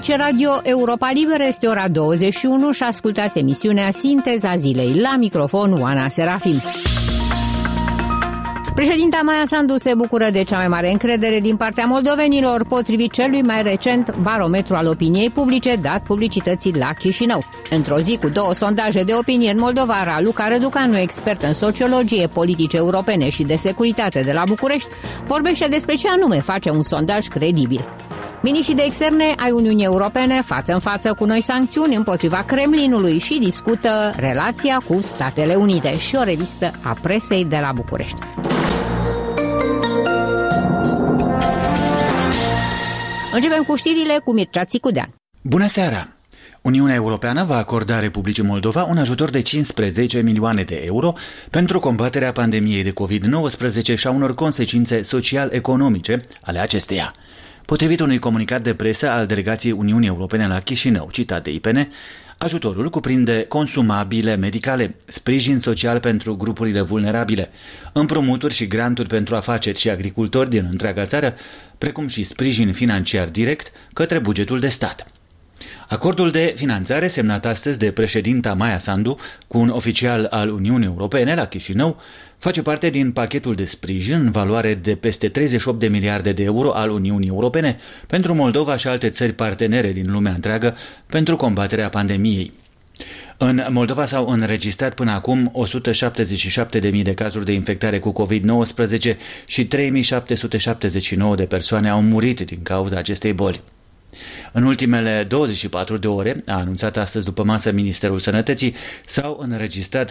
Aici Radio Europa Liberă, este ora 21 și ascultați emisiunea Sinteza Zilei. La microfon, Oana Serafim. Președinta Maia Sandu se bucură de cea mai mare încredere din partea moldovenilor, potrivit celui mai recent barometru al opiniei publice dat publicității la Chișinău. Într-o zi cu 2 sondaje de opinie în Moldova, Raluca Răducanu, expert în sociologie, politice europene și de securitate de la București, vorbește despre ce anume face un sondaj credibil. Miniștrii de externe ai Uniunii Europene față în față cu noi sancțiuni împotriva Kremlinului și discută relația cu Statele Unite, și o revistă a presei de la București. Începem cu știrile cu Mircea Țicudean. Bună seara! Uniunea Europeană va acorda Republicii Moldova un ajutor de 15 milioane de euro pentru combaterea pandemiei de COVID-19 și a unor consecințe social-economice ale acesteia. Potrivit unui comunicat de presă al delegației Uniunii Europene la Chișinău, citat de IPN, ajutorul cuprinde consumabile medicale, sprijin social pentru grupurile vulnerabile, împrumuturi și granturi pentru afaceri și agricultori din întreaga țară, precum și sprijin financiar direct către bugetul de stat. Acordul de finanțare, semnat astăzi de președinta Maia Sandu cu un oficial al Uniunii Europene la Chișinău, face parte din pachetul de sprijin în valoare de peste 38 de miliarde de euro al Uniunii Europene pentru Moldova și alte țări partenere din lumea întreagă pentru combaterea pandemiei. În Moldova s-au înregistrat până acum 177.000 de cazuri de infectare cu COVID-19 și 3.779 de persoane au murit din cauza acestei boli. În ultimele 24 de ore, a anunțat astăzi după masă Ministerul Sănătății, s-au înregistrat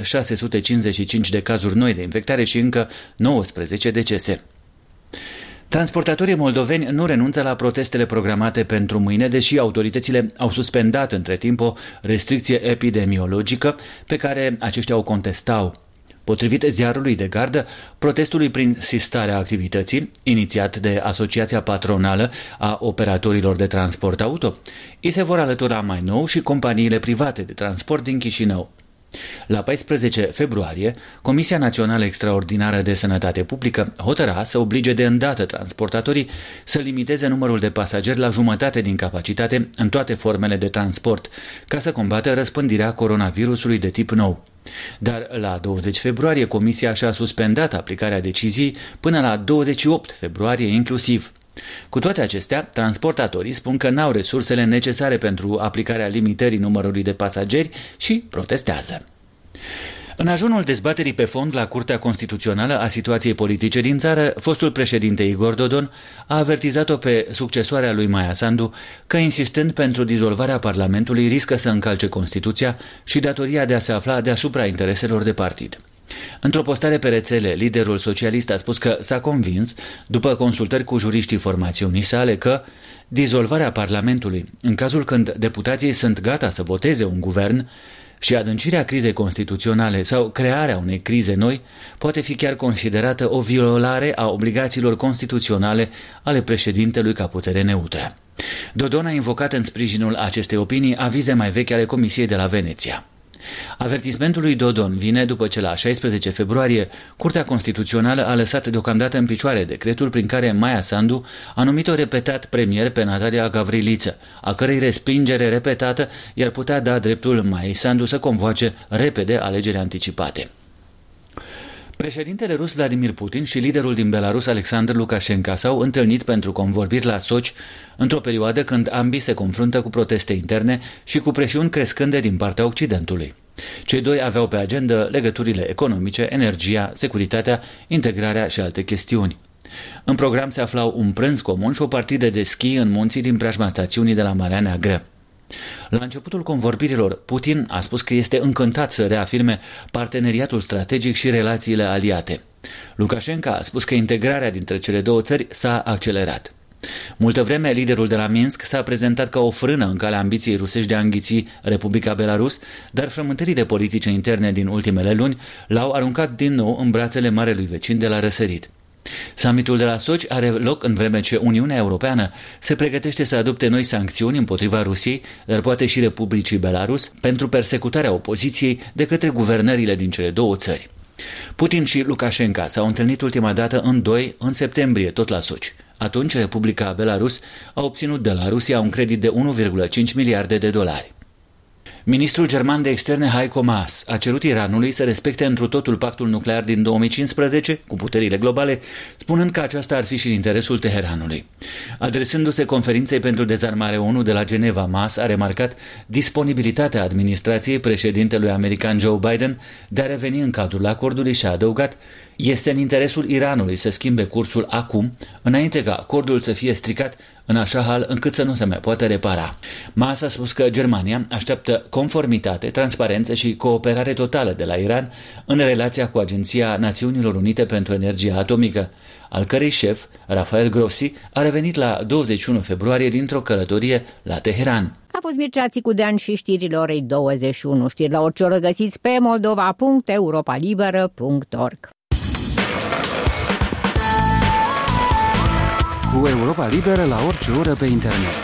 655 de cazuri noi de infectare și încă 19 decese. Transportatorii moldoveni nu renunță la protestele programate pentru mâine, deși autoritățile au suspendat între timp o restricție epidemiologică pe care aceștia o contestau. Potrivit ziarului de gardă, protestului prin sistarea activității, inițiat de Asociația Patronală a Operatorilor de Transport Auto, îi se vor alătura mai nou și companiile private de transport din Chișinău. La 14 februarie, Comisia Națională Extraordinară de Sănătate Publică hotăra să oblige de îndată transportatorii să limiteze numărul de pasageri la jumătate din capacitate în toate formele de transport, ca să combată răspândirea coronavirusului de tip nou. Dar la 20 februarie Comisia și-a suspendat aplicarea deciziei până la 28 februarie inclusiv. Cu toate acestea, transportatorii spun că n-au resursele necesare pentru aplicarea limitării numărului de pasageri și protestează. În ajunul dezbaterii pe fond la Curtea Constituțională a situației politice din țară, fostul președinte Igor Dodon a avertizat-o pe succesoarea lui Maia Sandu că, insistând pentru dizolvarea Parlamentului, riscă să încalce Constituția și datoria de a se afla deasupra intereselor de partid. Într-o postare pe rețele, liderul socialist a spus că s-a convins, după consultări cu juriștii formațiunii sale, că dizolvarea Parlamentului, în cazul când deputații sunt gata să voteze un guvern, și adâncirea crizei constituționale sau crearea unei crize noi poate fi chiar considerată o violare a obligațiilor constituționale ale președintelui ca putere neutră. Dodon a invocat în sprijinul acestei opinii avize mai vechi ale Comisiei de la Veneția. Avertismentul lui Dodon vine după ce la 16 februarie Curtea Constituțională a lăsat deocamdată în picioare decretul prin care Maia Sandu a numit-o repetat premier pe Natalia Gavriliță, a cărei respingere repetată i-ar putea da dreptul Maiei Sandu să convoace repede alegeri anticipate. Președintele rus Vladimir Putin și liderul din Belarus Alexander Lukashenko s-au întâlnit pentru convorbiri la Sochi într-o perioadă când ambii se confruntă cu proteste interne și cu presiuni crescânde din partea Occidentului. Cei doi aveau pe agenda legăturile economice, energia, securitatea, integrarea și alte chestiuni. În program se aflau un prânz comun și o partidă de schi în munții din preajma stațiunii de la Marea Neagră. La începutul convorbirilor, Putin a spus că este încântat să reafirme parteneriatul strategic și relațiile aliate. Lukashenko a spus că integrarea dintre cele două țări s-a accelerat. Multă vreme, liderul de la Minsk s-a prezentat ca o frână în calea ambiției rusești de a înghiți Republica Belarus, dar frământările politice interne din ultimele luni l-au aruncat din nou în brațele marelui vecin de la răsărit. Summitul de la Sochi are loc în vreme ce Uniunea Europeană se pregătește să adopte noi sancțiuni împotriva Rusiei, dar poate și Republicii Belarus, pentru persecutarea opoziției de către guvernările din cele două țări. Putin și Lukashenko s-au întâlnit ultima dată în septembrie, tot la Sochi. Atunci, Republica Belarus a obținut de la Rusia un credit de 1,5 miliarde de dolari. Ministrul german de externe Heiko Maas a cerut Iranului să respecte întru totul pactul nuclear din 2015 cu puterile globale, spunând că aceasta ar fi și în interesul Teheranului. Adresându-se conferinței pentru dezarmare ONU de la Geneva, Maas a remarcat disponibilitatea administrației președintelui american Joe Biden de a reveni în cadrul acordului și a adăugat: este în interesul Iranului să schimbe cursul acum, înainte ca acordul să fie stricat în așa hal încât să nu se mai poată repara. Maas a spus că Germania așteaptă conformitate, transparență și cooperare totală de la Iran în relația cu Agenția Națiunilor Unite pentru Energia Atomică, al cărei șef, Rafael Grossi, a revenit la 21 februarie dintr-o călătorie la Teheran. A fost Mircea Țicudean și știrile orei 21. Știri la orice oră găsiți pe moldova.europalibera.org. Cu Europa Liberă la orice oră pe internet.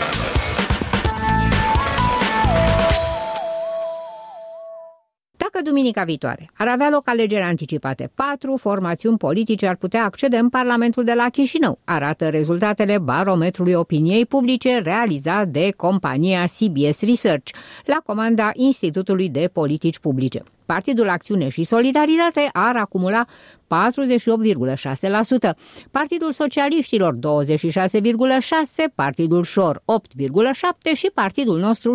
Dacă duminica viitoare ar avea loc alegeri anticipate, 4 formațiuni politice ar putea accede în Parlamentul de la Chișinău, arată rezultatele barometrului opiniei publice realizat de compania CBS Research, la comanda Institutului de Politici Publice. Partidul Acțiune și Solidaritate ar acumula 48,6%, Partidul Socialiștilor 26,6%, Partidul Șor 8,7% și Partidul Nostru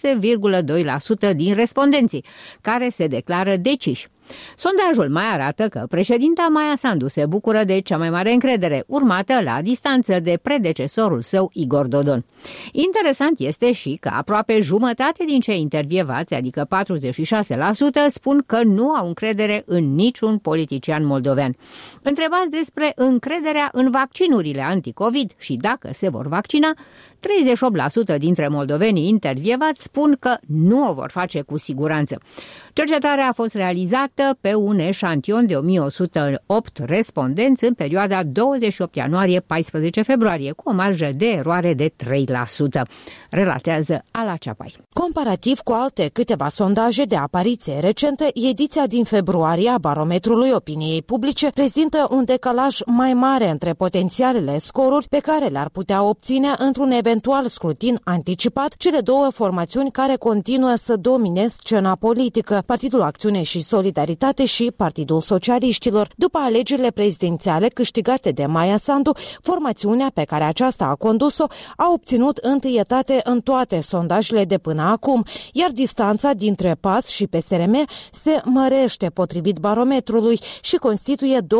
6,2% din respondenții, care se declară deciși. Sondajul mai arată că președinta Maia Sandu se bucură de cea mai mare încredere, urmată la distanță de predecesorul său Igor Dodon. Interesant este și că aproape jumătate din cei intervievați, adică 46%, spun că nu au încredere în niciun politician moldovean. Întrebați despre încrederea în vaccinurile anticovid și dacă se vor vaccina, 38% dintre moldovenii intervievați spun că nu o vor face cu siguranță. Cercetarea a fost realizată pe un eșantion de 1108 respondenți în perioada 28 ianuarie-14 februarie, cu o marjă de eroare de 3%, relatează Ala Ceapai. Comparativ cu alte câteva sondaje de apariție recentă, ediția din februarie a barometrului opiniei publice prezintă un decalaj mai mare între potențialele scoruri pe care le-ar putea obține într-un eventual scrutin anticipat cele două formațiuni care continuă să domineze scena politică, Partidul Acțiune și Solidaritate și Partidul Socialiștilor. După alegerile prezidențiale câștigate de Maia Sandu, formațiunea pe care aceasta a condus-o a obținut întâietate în toate sondajele de până acum, iar distanța dintre PAS și PSRM se mărește potrivit barometrului și constituie 22%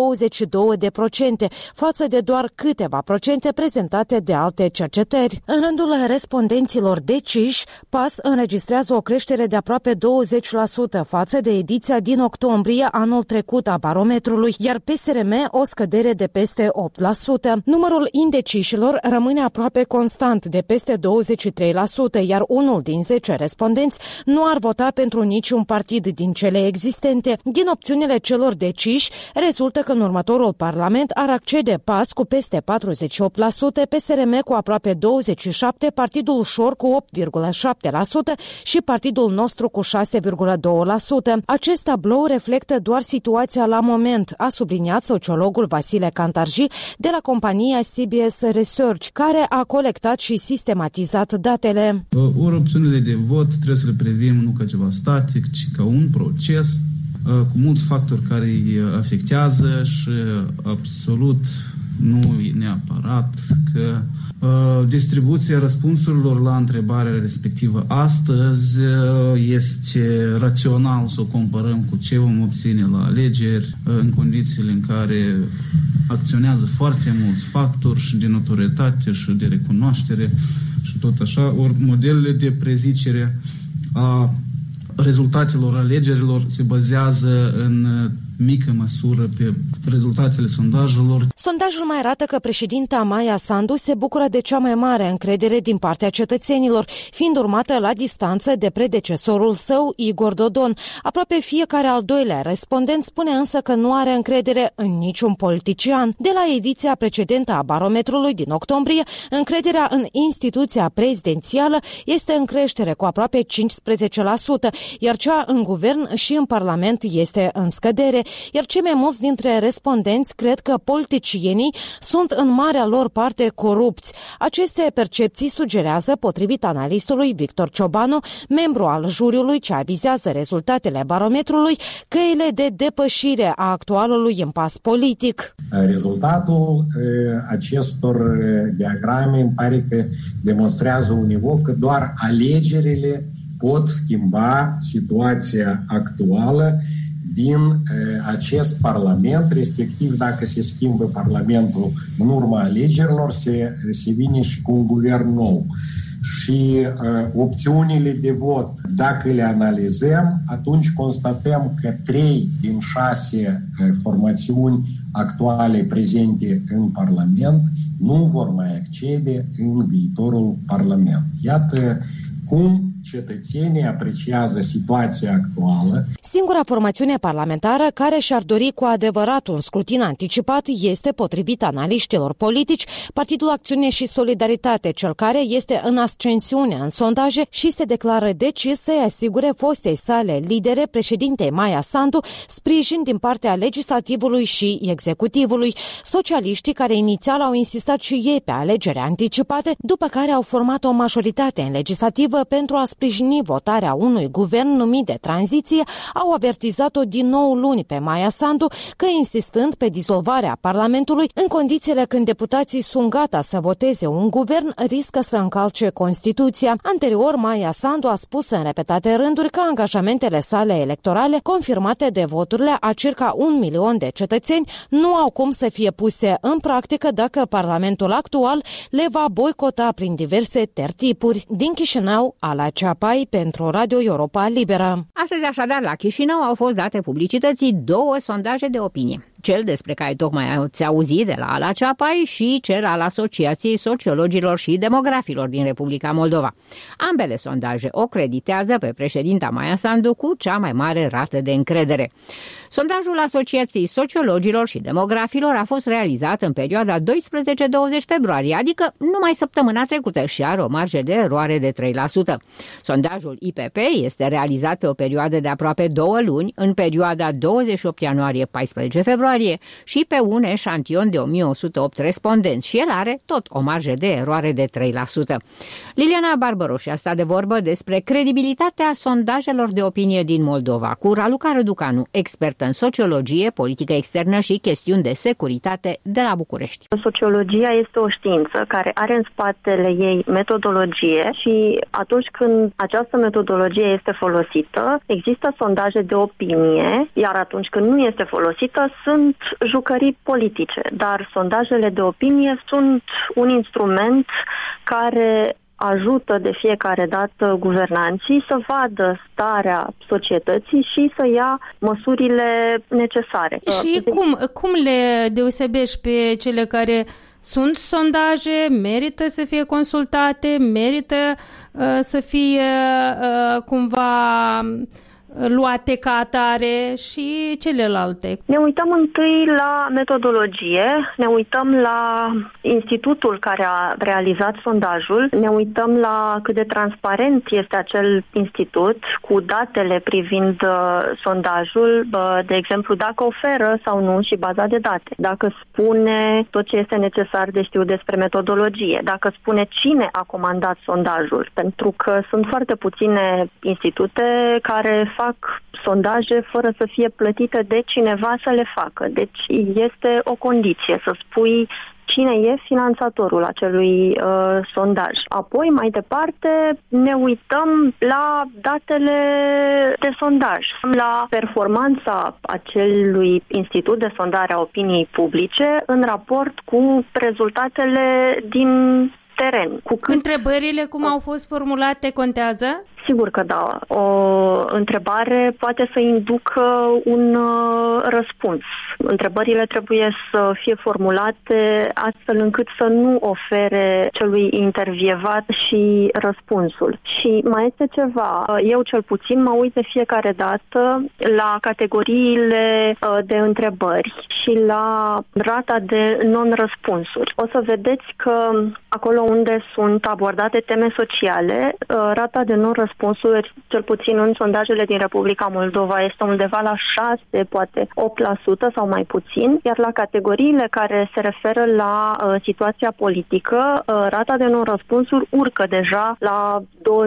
față de doar câteva procente prezentate de alte cercetări. În rândul respondenților deciși, PAS înregistrează o creștere de aproape 20% față de ediția din octombrie anul trecut a barometrului, iar PSRM o scădere de peste 8%. Numărul indecișilor rămâne aproape constant de peste 23%, iar unul din 10 respondenți nu ar vota pentru niciun partid din cele existente. Din opțiunile celor deciși, rezultă că în următorul parlament ar accede PAS cu peste 48%, PSRM cu aproape 27%, Partidul Șor cu 8,7% și Partidul Nostru cu 6,2%. Acest tablou reflectă doar situația la moment, a subliniat sociologul Vasile Cantarji de la compania CBS Research, care a colectat și sistematizat datele. Ori opțiunile de vot trebuie să le privim nu ca ceva static, ci ca un proces cu mulți factori care îi afectează și absolut nu e neapărat că distribuția răspunsurilor la întrebarea respectivă astăzi este rațional să o comparăm cu ce vom obține la alegeri în condițiile în care acționează foarte mulți factori și de notorietate și de recunoaștere și tot așa, ori modelele de prezicere a rezultatelor alegerilor se bazează în mică măsură pe rezultatele sondajelor. Sondajul mai arată că președinta Maia Sandu se bucură de cea mai mare încredere din partea cetățenilor, fiind urmată la distanță de predecesorul său, Igor Dodon. Aproape fiecare al doilea respondent spune însă că nu are încredere în niciun politician. De la ediția precedentă a barometrului din octombrie, încrederea în instituția prezidențială este în creștere cu aproape 15%, iar cea în guvern și în parlament este în scădere, iar cei mai mulți dintre respondenți cred că politicienii politicienii sunt în marea lor parte corupți. Aceste percepții sugerează, potrivit analistului Victor Ciobanu, membru al juriului ce avizează rezultatele barometrului, căile de depășire a actualului impas politic. Rezultatul acestor diagrame îmi pare că demonstrează univoc că doar alegerile pot schimba situația actuală din acest Parlament, respectiv dacă se schimbă Parlamentul în urma alegerilor, se vine și cu un guvern nou. Și opțiunile de vot, dacă le analizăm, atunci constatăm că 3 din 6 formațiuni actuale prezente în Parlament nu vor mai accede în viitorul Parlament. Iată cum cetățenii apreciază situația actuală. Singura formațiune parlamentară care și-ar dori cu adevărat un scrutin anticipat este, potrivit analiștilor politici, Partidul Acțiune și Solidaritate, cel care este în ascensiune în sondaje și se declară decis să-i asigure fostei sale lidere, președintei Maia Sandu, sprijin din partea legislativului și executivului. Socialiștii, care inițial au insistat și ei pe alegeri anticipate, după care au format o majoritate în legislativă pentru a sprijini votarea unui guvern numit de tranziție, au avertizat-o din nou luni pe Maia Sandu că, insistând pe dizolvarea Parlamentului, în condițiile când deputații sunt gata să voteze un guvern, riscă să încalce Constituția. Anterior, Maia Sandu a spus în repetate rânduri că angajamentele sale electorale, confirmate de voturile a circa 1 milion de cetățeni, nu au cum să fie puse în practică dacă Parlamentul actual le va boicota prin diverse tertipuri. Din Chișinău, Ala Ceapai pentru Radio Europa Liberă. Astăzi, așadar, la Chișinău au fost date publicității 2 sondaje de opinie. Cel despre care tocmai ați auzit de la Ala Ceapai și cel al Asociației Sociologilor și Demografilor din Republica Moldova. Ambele sondaje o creditează pe președinta Maia Sandu cu cea mai mare rată de încredere. Sondajul Asociației Sociologilor și Demografilor a fost realizat în perioada 12-20 februarie, adică numai săptămâna trecută, și are o marjă de eroare de 3%. Sondajul IPP este realizat pe o perioadă de aproape 2 luni, în perioada 28 ianuarie-14 februarie, și pe un eșantion de 1108 respondenți, și el are tot o marjă de eroare de 3%. Liliana Barbaroși a stat de vorbă despre credibilitatea sondajelor de opinie din Moldova cu Raluca Răducanu, expertă în sociologie, politică externă și chestiuni de securitate de la București. Sociologia este o știință care are în spatele ei metodologie și atunci când această metodologie este folosită, există sondaje de opinie, iar atunci când nu este folosită, sunt jucării politice. Dar sondajele de opinie sunt un instrument care ajută de fiecare dată guvernanții să vadă starea societății și să ia măsurile necesare. Și cum le deosebești pe cele care sunt sondaje, merită să fie consultate, merită să fie cumva luate ca atare, și celelalte? Ne uităm întâi la metodologie, ne uităm la institutul care a realizat sondajul, ne uităm la cât de transparent este acel institut cu datele privind sondajul, de exemplu, dacă oferă sau nu și baza de date, dacă spune tot ce este necesar de știut despre metodologie, dacă spune cine a comandat sondajul, pentru că sunt foarte puține institute care fac sondaje fără să fie plătite de cineva să le facă. Deci este o condiție să spui cine e finanțatorul acelui sondaj. Apoi, mai departe, ne uităm la datele de sondaj, la performanța acelui institut de sondare a opiniei publice în raport cu rezultatele din teren. Întrebările cum au fost formulate contează? Sigur că da. O întrebare poate să inducă un răspuns. Întrebările trebuie să fie formulate astfel încât să nu ofere celui intervievat și răspunsul. Și mai este ceva. Eu cel puțin mă uit de fiecare dată la categoriile de întrebări și la rata de non-răspunsuri. O să vedeți că acolo unde sunt abordate teme sociale, rata de non-răspunsuri răspunsuri, cel puțin în sondajele din Republica Moldova, este undeva la 6, poate 8% sau mai puțin, iar la categoriile care se referă la situația politică, rata de non-răspunsuri urcă deja la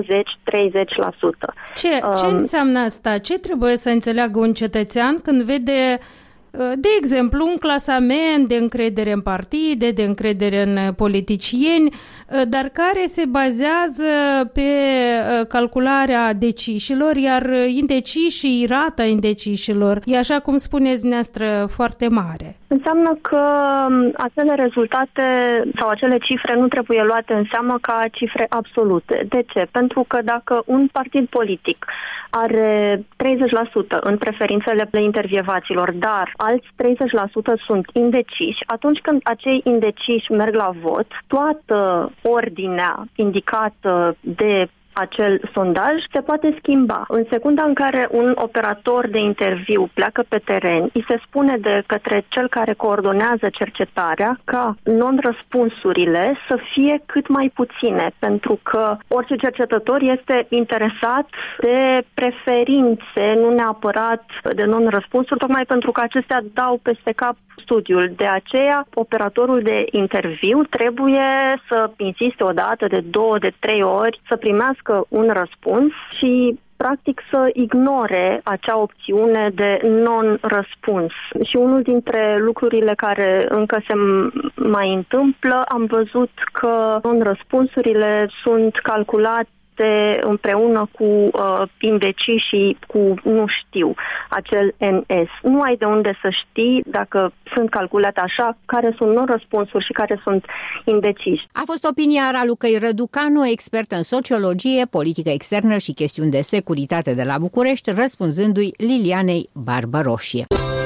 20-30%. Ce înseamnă asta? Ce trebuie să înțeleagă un cetățean când vede, de exemplu, un clasament de încredere în partide, de încredere în politicieni, dar care se bazează pe calcularea decișilor, iar indecișii, rata indecișilor, e, așa cum spuneți dumneavoastră, foarte mare? Înseamnă că acele rezultate sau acele cifre nu trebuie luate în seamă ca cifre absolute. De ce? Pentru că dacă un partid politic are 30% în preferințele intervievaților, dar alți 30% sunt indeciși, atunci când acei indeciși merg la vot, toată ordinea indicată de acel sondaj se poate schimba. În secunda în care un operator de interviu pleacă pe teren, îi se spune de către cel care coordonează cercetarea ca non-răspunsurile să fie cât mai puține, pentru că orice cercetător este interesat de preferințe, nu neapărat de non-răspunsuri, tocmai pentru că acestea dau peste cap studiul. De aceea, operatorul de interviu trebuie să insiste o dată, de 2, de 3 ori, să primească un răspuns și practic să ignore acea opțiune de non-răspuns. Și unul dintre lucrurile care încă se mai întâmplă, am văzut că non-răspunsurile sunt calculate împreună cu indecii și cu nu știu, acel NS. Nu ai de unde să știi dacă sunt calculate așa, care sunt non-răspunsuri și care sunt indeciși. A fost opinia Ralucăi Răducanu, expert în sociologie, politică externă și chestiuni de securitate de la București, răspunzându-i Lilianei Barbaroșie.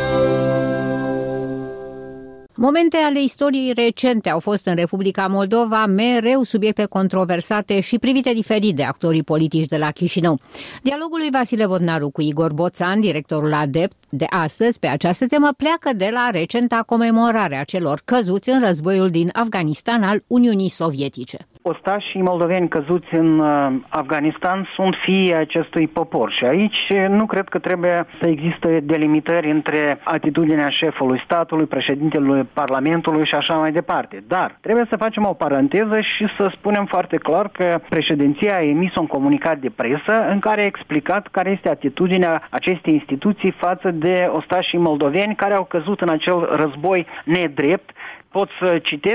Momente ale istoriei recente au fost în Republica Moldova mereu subiecte controversate și privite diferit de actorii politici de la Chișinău. Dialogul lui Vasile Vodnaru cu Igor Boțan, directorul ADEPT, de astăzi pe această temă pleacă de la recenta comemorare a celor căzuți în războiul din Afganistan al Uniunii Sovietice. Ostașii moldoveni căzuți în Afganistan sunt fiii acestui popor și aici nu cred că trebuie să existe delimitări între atitudinea șefului statului, președintelui Parlamentului și așa mai departe. Dar trebuie să facem o paranteză și să spunem foarte clar că președinția a emis un comunicat de presă în care a explicat care este atitudinea acestei instituții față de ostașii moldoveni care au căzut în acel război nedrept. Pot să citez,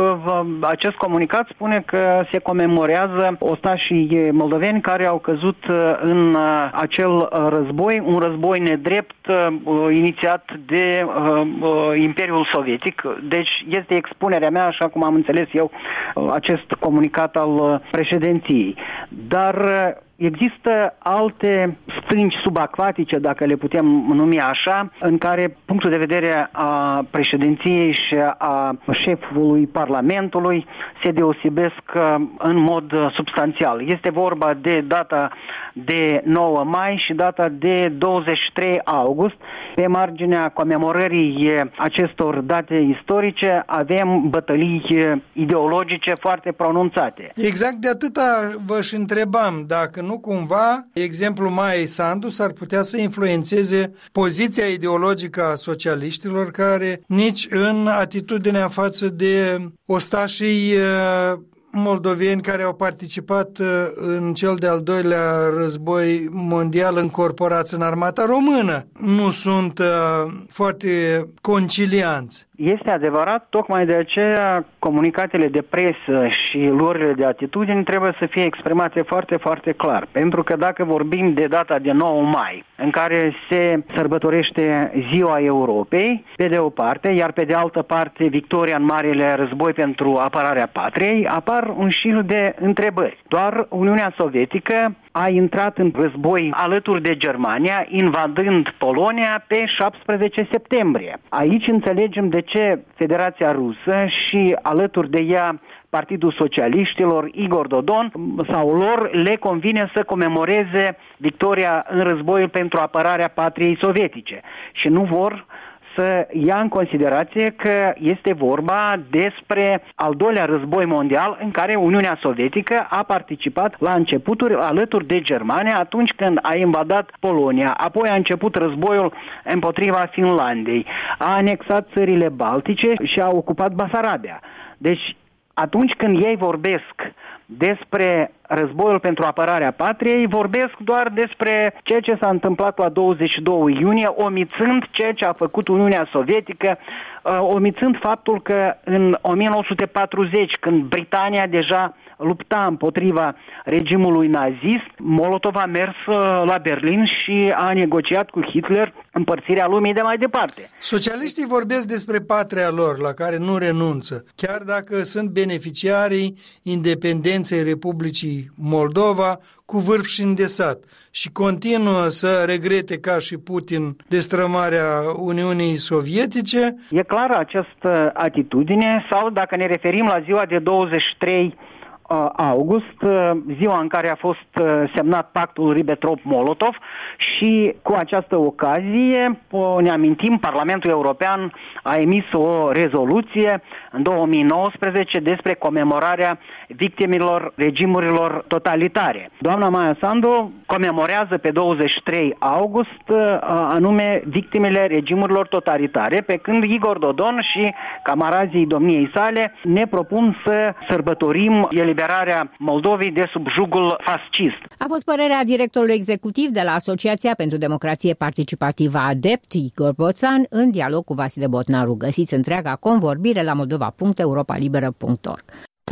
acest comunicat spune că se comemorează ostașii moldoveni care au căzut în acel război, un război nedrept inițiat de Imperiul Sovietic. Deci este expunerea mea, așa cum am înțeles eu, acest comunicat al președinției. Dar există alte stânci subacvatice, dacă le putem numi așa, în care punctul de vedere a președinției și a șefului Parlamentului se deosebesc în mod substanțial. Este vorba de data de 9 mai și data de 23 august. Pe marginea comemorării acestor date istorice avem bătălii ideologice foarte pronunțate. Exact de atâta vă-și întrebam, dacă nu cumva exemplul Maiei Sandu s-ar putea să influențeze poziția ideologică a socialiștilor, care nici în atitudinea față de ostașii moldoveni care au participat în cel de-al doilea război mondial încorporați în armata română nu sunt foarte concilianți. Este adevărat, tocmai de aceea comunicatele de presă și luările de atitudini trebuie să fie exprimate foarte, foarte clar. Pentru că dacă vorbim de data de 9 mai, în care se sărbătorește Ziua Europei, pe de o parte, iar pe de altă parte victoria în Marele Război pentru apărarea patriei, apar un șir de întrebări. Doar Uniunea Sovietică a intrat în război alături de Germania, invadând Polonia pe 17 septembrie. Aici înțelegem de ce Federația Rusă și alături de ea Partidul Socialiștilor, Igor Dodon, sau lor le convine să comemoreze victoria în războiul pentru apărarea patriei sovietice și nu vor să ia în considerație că este vorba despre al doilea război mondial în care Uniunea Sovietică a participat la începuturi alături de Germania atunci când a invadat Polonia, apoi a început războiul împotriva Finlandei, a anexat țările Baltice și a ocupat Basarabia. Deci, atunci când ei vorbesc despre războiul pentru apărarea patriei, vorbesc doar despre ceea ce s-a întâmplat la 22 iunie, omițând ceea ce a făcut Uniunea Sovietică, omițând faptul că în 1940, când Britania deja lupta împotriva regimului nazist, Molotov a mers la Berlin și a negociat cu Hitler împărțirea lumii de mai departe. Socialiștii vorbesc despre patria lor, la care nu renunță, chiar dacă sunt beneficiarii independenței Republicii Moldova cu vârf și îndesat și continuă să regrete ca și Putin destrămarea Uniunii Sovietice. E clară această atitudine, sau dacă ne referim la ziua de 23 august, ziua în care a fost semnat pactul Ribbentrop-Molotov, și cu această ocazie, ne amintim, Parlamentul European a emis o rezoluție în 2019 despre comemorarea victimilor regimurilor totalitare. Doamna Maia Sandu comemorează pe 23 august anume victimele regimurilor totalitare, pe când Igor Dodon și camarazii domniei sale ne propun să sărbătorim eliberarea Moldovei de sub jugul fascist. A fost părerea directorului executiv de la Asociația pentru Democrație Participativă ADEPT, Igor Boțan, în dialog cu Vasile Botnaru. Găsiți întreaga convorbire la moldova.europalibera.org.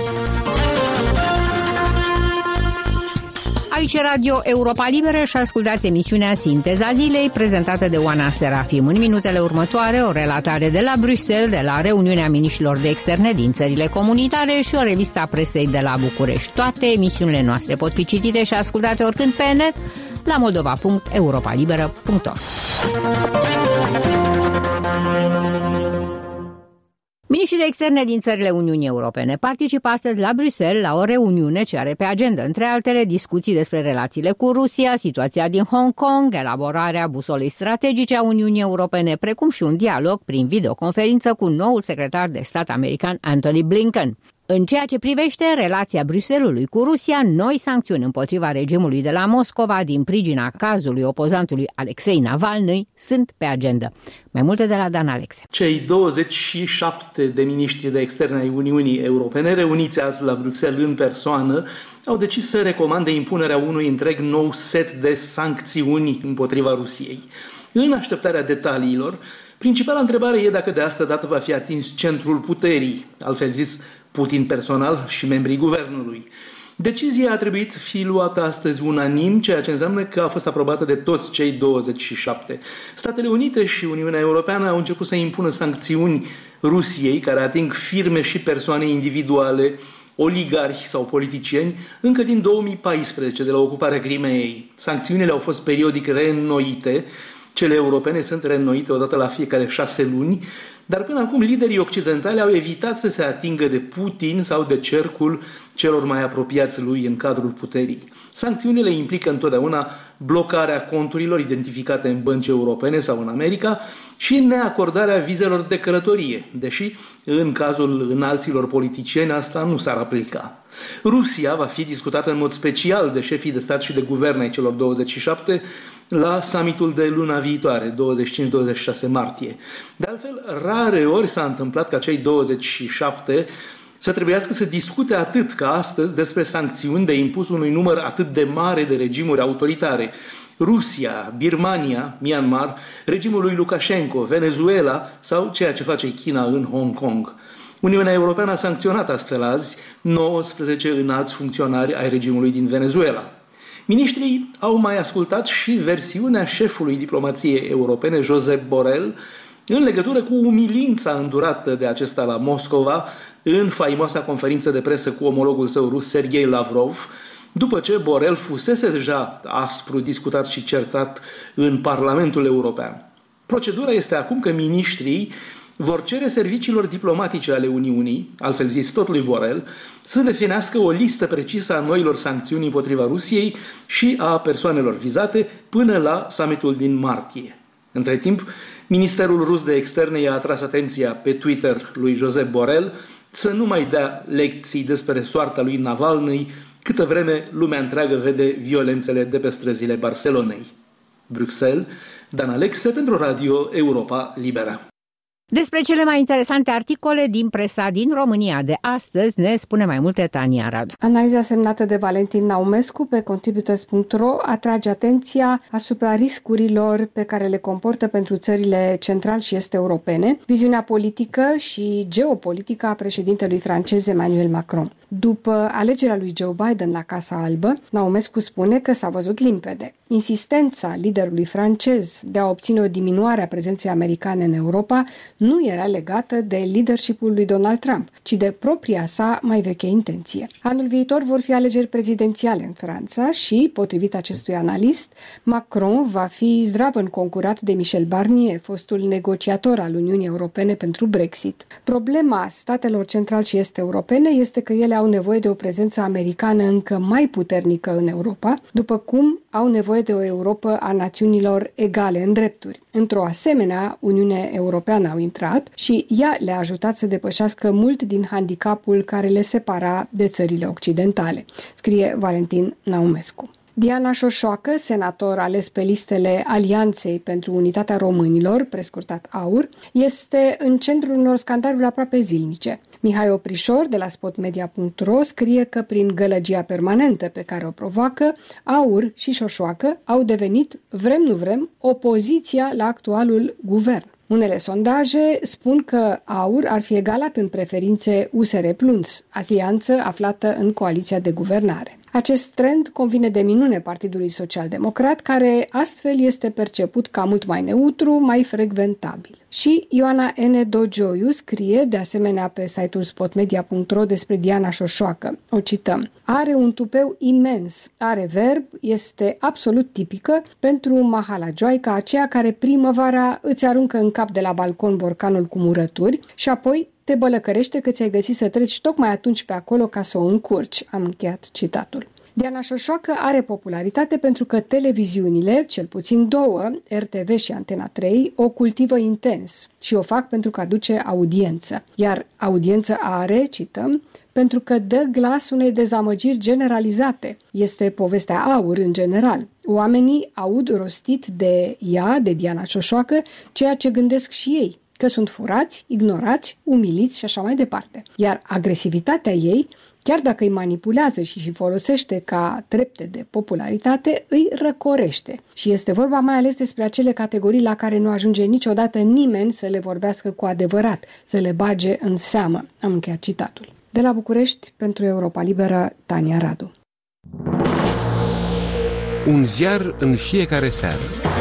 Aici Radio Europa Liberă și ascultați emisiunea Sinteza Zilei, prezentată de Oana Serafim. În minutele următoare, o relatare de la Bruxelles, de la reuniunea miniștrilor de externe din țările comunitare și o revistă a presei de la București. Toate emisiunile noastre pot fi citite și ascultate oricând pe net la moldova.europalibera.org. Miniștrii de externe din țările Uniunii Europene participă astăzi la Bruxelles la o reuniune ce are pe agenda, între altele, discuții despre relațiile cu Rusia, situația din Hong Kong, elaborarea busolei strategice a Uniunii Europene, precum și un dialog prin videoconferință cu noul secretar de stat american Antony Blinken. În ceea ce privește relația Bruxellesului cu Rusia, noi sancțiuni împotriva regimului de la Moscova din pricina cazului opozantului Alexei Navalny sunt pe agenda. Mai multe de la Dan Alexe. Cei 27 de miniștri de externe ai Uniunii Europene, reuniți azi la Bruxelles în persoană, au decis să recomande impunerea unui întreg nou set de sancțiuni împotriva Rusiei. În așteptarea detaliilor, principala întrebare e dacă de asta dată va fi atins centrul puterii, altfel zis Putin personal și membrii guvernului. Decizia a trebuit fi luată astăzi unanim, ceea ce înseamnă că a fost aprobată de toți cei 27. Statele Unite și Uniunea Europeană au început să impună sancțiuni Rusiei, care ating firme și persoane individuale, oligarhi sau politicieni, încă din 2014, de la ocuparea Crimeei. Sancțiunile au fost periodic reînnoite. Cele europene sunt reînnoite odată la fiecare 6 luni, dar până acum liderii occidentali au evitat să se atingă de Putin sau de cercul celor mai apropiați lui în cadrul puterii. Sancțiunile implică întotdeauna blocarea conturilor identificate în bănci europene sau în America și neacordarea vizelor de călătorie, deși în cazul înalților politicieni asta nu s-ar aplica. Rusia va fi discutată în mod special de șefii de stat și de guvern ai celor 27 la summitul de luna viitoare, 25-26 martie. De altfel, rare ori s-a întâmplat ca cei 27 să trebuiască să discute atât ca astăzi despre sancțiuni de impus unui număr atât de mare de regimuri autoritare. Rusia, Birmania, Myanmar, regimul lui Lukashenko, Venezuela sau ceea ce face China în Hong Kong. Uniunea Europeană a sancționat astfel azi 19 înalți funcționari ai regimului din Venezuela. Miniștrii au mai ascultat și versiunea șefului diplomației europene, Josep Borrell, în legătură cu umilința îndurată de acesta la Moscova în faimoasa conferință de presă cu omologul său rus, Sergei Lavrov, după ce Borrell fusese deja aspru discutat și certat în Parlamentul European. Procedura este acum că miniștrii vor cere serviciilor diplomatice ale Uniunii, altfel zis tot lui Borrell, să definească o listă precisă a noilor sancțiuni împotriva Rusiei și a persoanelor vizate până la summitul din martie. Între timp, Ministerul rus de externe i-a atras atenția pe Twitter lui Josep Borrell să nu mai dea lecții despre soarta lui Navalny, câtă vreme lumea întreagă vede violențele de pe străzile Barcelonei. Bruxelles, Dan Alexe pentru Radio Europa Liberă. Despre cele mai interesante articole din presa din România de astăzi ne spune mai multe Tania Radu. Analiza semnată de Valentin Naumescu pe contributors.ro atrage atenția asupra riscurilor pe care le comportă pentru țările central și est europene viziunea politică și geopolitică a președintelui francez Emmanuel Macron. După alegerea lui Joe Biden la Casa Albă, Naumescu spune că s-a văzut limpede. Insistența liderului francez de a obține o diminuare a prezenței americane în Europa nu era legată de leadership-ul lui Donald Trump, ci de propria sa mai veche intenție. Anul viitor vor fi alegeri prezidențiale în Franța și, potrivit acestui analist, Macron va fi zdravăn concurat de Michel Barnier, fostul negociator al Uniunii Europene pentru Brexit. Problema statelor central și est europene este că ele au nevoie de o prezență americană încă mai puternică în Europa, după cum au nevoie de o Europă a națiunilor egale în drepturi. Într-o asemenea Uniune Europeană au intrat și ea le-a ajutat să depășească mult din handicapul care le separa de țările occidentale, scrie Valentin Naumescu. Diana Șoșoacă, senator ales pe listele Alianței pentru Unitatea Românilor, prescurtat AUR, este în centrul unor scandaluri aproape zilnice. Mihai Oprișor, de la spotmedia.ro, scrie că prin gălăgia permanentă pe care o provoacă, AUR și Șoșoacă au devenit, vrem nu vrem, opoziția la actualul guvern. Unele sondaje spun că AUR ar fi egalat în preferințe USR+, alianță aflată în coaliția de guvernare. Acest trend convine de minune Partidului Social-Democrat, care astfel este perceput ca mult mai neutru, mai frecventabil. Și Ioana N. Dogioiu scrie, de asemenea pe site-ul spotmedia.ro, despre Diana Șoșoacă. O cităm. Are un tupeu imens, are verb, este absolut tipică pentru mahalagioaica aceea care primăvara îți aruncă în cap de la balcon borcanul cu murături și apoi te bălăcărește că ți-ai găsit să treci tocmai atunci pe acolo ca să o încurci. Am încheiat citatul. Diana Șoșoacă are popularitate pentru că televiziunile, cel puțin două, RTV și Antena 3, o cultivă intens și o fac pentru că aduce audiență. Iar audiență are, cităm, pentru că dă glas unei dezamăgiri generalizate. Este povestea AUR în general. Oamenii aud rostit de ea, de Diana Șoșoacă, ceea ce gândesc și ei, că sunt furați, ignorați, umiliți și așa mai departe. Iar agresivitatea ei, chiar dacă îi manipulează și îi folosește ca trepte de popularitate, îi răcorește. Și este vorba mai ales despre acele categorii la care nu ajunge niciodată nimeni să le vorbească cu adevărat, să le bage în seamă. Am încheiat citatul. De la București, pentru Europa Liberă, Tania Radu. Un ziar în fiecare seară.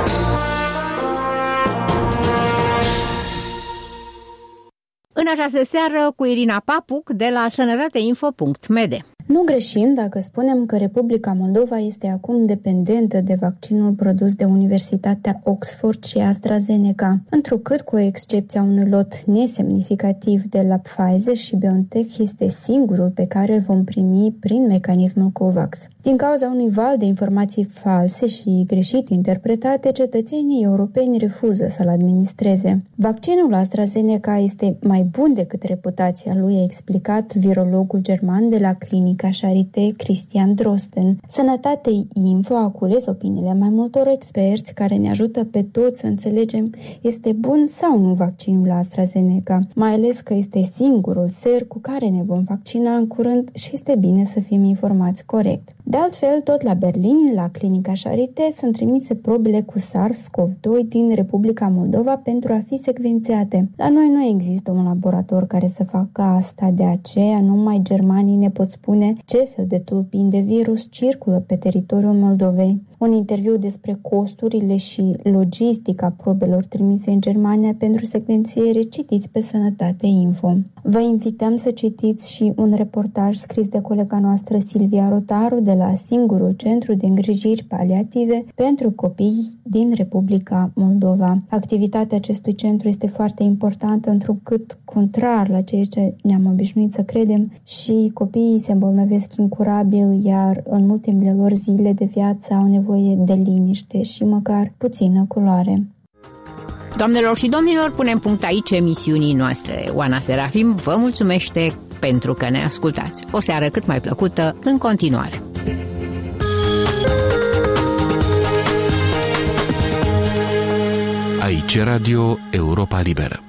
În această seară cu Irina Papuc de la sănătateinfo.md. Nu greșim dacă spunem că Republica Moldova este acum dependentă de vaccinul produs de Universitatea Oxford și AstraZeneca, întrucât, cu excepția unui lot nesemnificativ de la Pfizer și BioNTech, este singurul pe care îl vom primi prin mecanismul COVAX. Din cauza unui val de informații false și greșit interpretate, cetățenii europeni refuză să-l administreze. Vaccinul AstraZeneca este mai bun decât reputația lui, a explicat virologul german de la clinica Charité, Christian Drosten. Sănătate Info a cules opiniile mai multor experți care ne ajută pe toți să înțelegem este bun sau nu vaccinul AstraZeneca, mai ales că este singurul ser cu care ne vom vaccina în curând și este bine să fim informați corect. De altfel, tot la Berlin, la clinica Charité, sunt trimise probele cu SARS-CoV-2 din Republica Moldova pentru a fi secvențiate. La noi nu există un laborator care să facă asta, de aceea numai germanii ne pot spune ce fel de tulpini de virus circulă pe teritoriul Moldovei. Un interviu despre costurile și logistica probelor trimise în Germania pentru secvențiere citiți pe Sănătate Info. Vă invităm să citiți și un reportaj scris de colega noastră Silvia Rotaru de la singurul centru de îngrijiri paliative pentru copii din Republica Moldova. Activitatea acestui centru este foarte importantă, întrucât, contrar la ceea ce ne-am obișnuit să credem, și copiii se îmbolnăvesc incurabil, iar în ultimele lor zile de viață au nevoie de liniște și măcar puțină culoare. Doamnelor și domnilor, punem punct aici emisiunii noastre. Oana Serafim vă mulțumește pentru că ne ascultați. O seară cât mai plăcută în continuare. Aici Radio Europa Liberă.